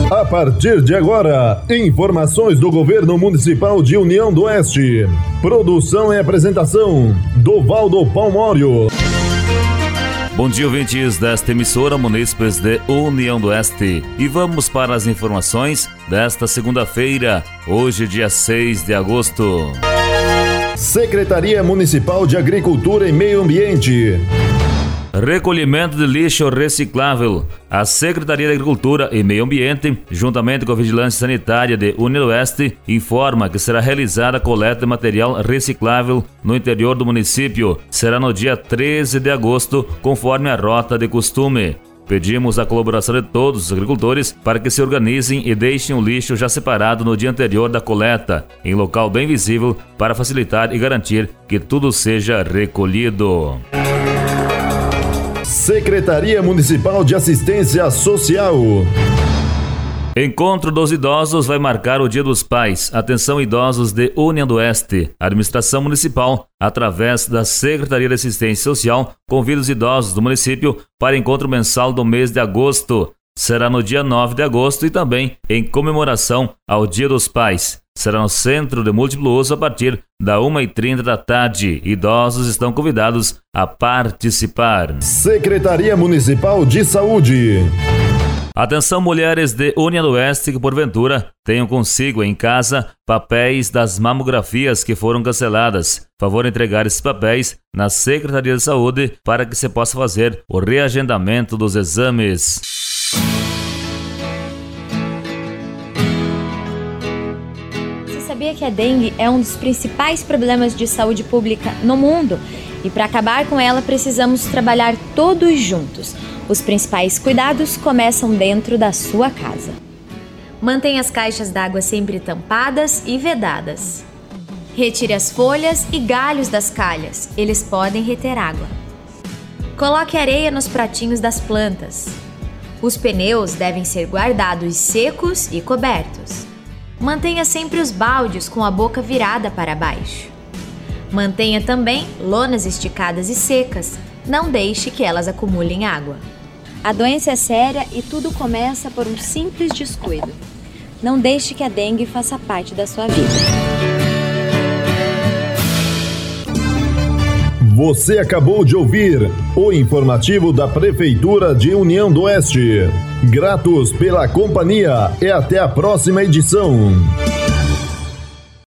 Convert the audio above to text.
A partir de agora, informações do Governo Municipal de União do Oeste. Produção e apresentação, Dovaldo Palmório. Bom dia, ouvintes desta emissora Munícipes de União do Oeste. E vamos para as informações desta segunda-feira, hoje dia 6 de agosto. Secretaria Municipal de Agricultura e Meio Ambiente. Recolhimento de lixo reciclável. A Secretaria de Agricultura e Meio Ambiente, juntamente com a Vigilância Sanitária de União do Oeste, informa que será realizada a coleta de material reciclável no interior do município. Será no dia 13 de agosto, conforme a rota de costume. Pedimos a colaboração de todos os agricultores para que se organizem e deixem o lixo já separado no dia anterior da coleta, em local bem visível, para facilitar e garantir que tudo seja recolhido. Secretaria Municipal de Assistência Social. Encontro dos Idosos vai marcar o Dia dos Pais. Atenção, idosos de União do Oeste. A administração municipal, através da Secretaria de Assistência Social, convida os idosos do município para encontro mensal do mês de agosto. Será no dia 9 de agosto e também em comemoração ao Dia dos Pais. Será no Centro de Múltiplo Uso a partir da 1h30 da tarde. Idosos estão convidados a participar. Secretaria Municipal de Saúde. Atenção, mulheres de União do Oeste que porventura tenham consigo em casa papéis das mamografias que foram canceladas. Favor entregar esses papéis na Secretaria de Saúde para que se possa fazer o reagendamento dos exames. Sabia que a dengue é um dos principais problemas de saúde pública no mundo? E para acabar com ela precisamos trabalhar todos juntos. Os principais cuidados começam dentro da sua casa. Mantenha as caixas d'água sempre tampadas e vedadas. Retire as folhas e galhos das calhas, eles podem reter água. Coloque areia nos pratinhos das plantas. Os pneus devem ser guardados secos e cobertos. Mantenha sempre os baldes com a boca virada para baixo. Mantenha também lonas esticadas e secas. Não deixe que elas acumulem água. A doença é séria e tudo começa por um simples descuido. Não deixe que a dengue faça parte da sua vida. Você acabou de ouvir o informativo da Prefeitura de União do Oeste. Gratos pela companhia e até a próxima edição.